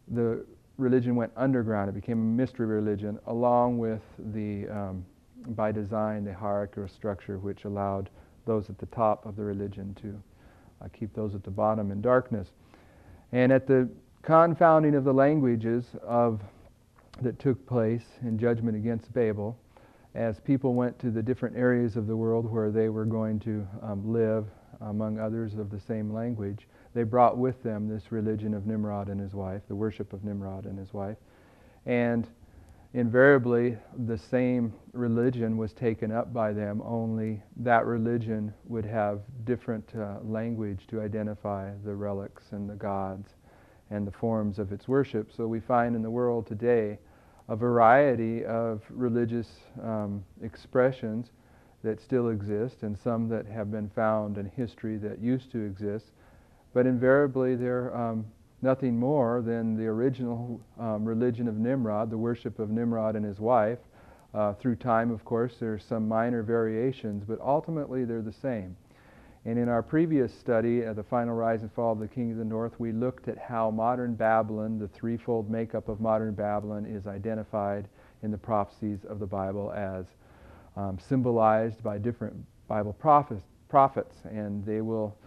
the religion went underground. It became a mystery religion, along with the, by design, the hierarchical structure which allowed those at the top of the religion to keep those at the bottom in darkness. And at the confounding of the languages that took place in judgment against Babel, as people went to the different areas of the world where they were going to live among others of the same language, they brought with them this religion of Nimrod and his wife, the worship of Nimrod and his wife. And invariably, the same religion was taken up by them, only that religion would have different language to identify the relics and the gods and the forms of its worship. So we find in the world today a variety of religious expressions that still exist, and some that have been found in history that used to exist. But invariably they're nothing more than the original religion of Nimrod, the worship of Nimrod and his wife. Through time, of course, there's some minor variations, but ultimately they're the same. And in our previous study, The Final Rise and Fall of the King of the North, we looked at how modern Babylon, the threefold makeup of modern Babylon, is identified in the prophecies of the Bible as symbolized by different Bible prophets. And they will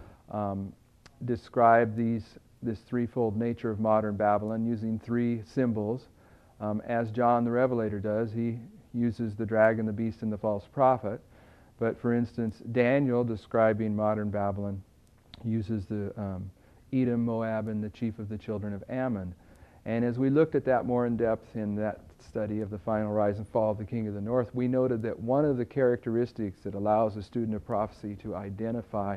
describe this threefold nature of modern Babylon using three symbols. As John the Revelator does, he uses the dragon, the beast, and the false prophet. But for instance, Daniel, describing modern Babylon, uses the Edom, Moab, and the chief of the children of Ammon. And as we looked at that more in depth in that study of the final rise and fall of the King of the North, we noted that one of the characteristics that allows a student of prophecy to identify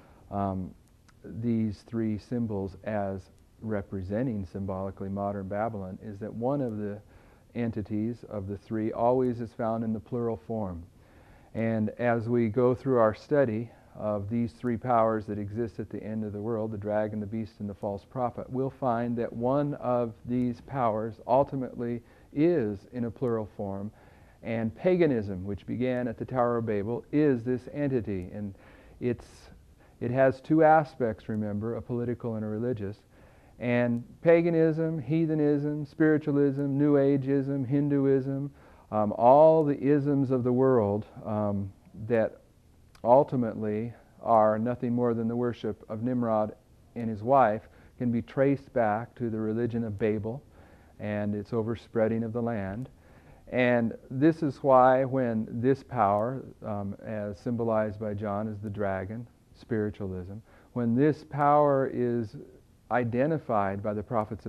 these three symbols as representing symbolically modern Babylon is that one of the entities of the three always is found in the plural form. And as we go through our study of these three powers that exist at the end of the world, the dragon, the beast, and the false prophet, we'll find that one of these powers ultimately is in a plural form. And paganism, which began at the Tower of Babel, is this entity. And it has two aspects, remember, a political and a religious. And paganism, heathenism, spiritualism, New Ageism, Hinduism, all the isms of the world that ultimately are nothing more than the worship of Nimrod and his wife can be traced back to the religion of Babel and its overspreading of the land. And this is why when this power, as symbolized by John as the dragon, spiritualism, when this power is identified by the prophets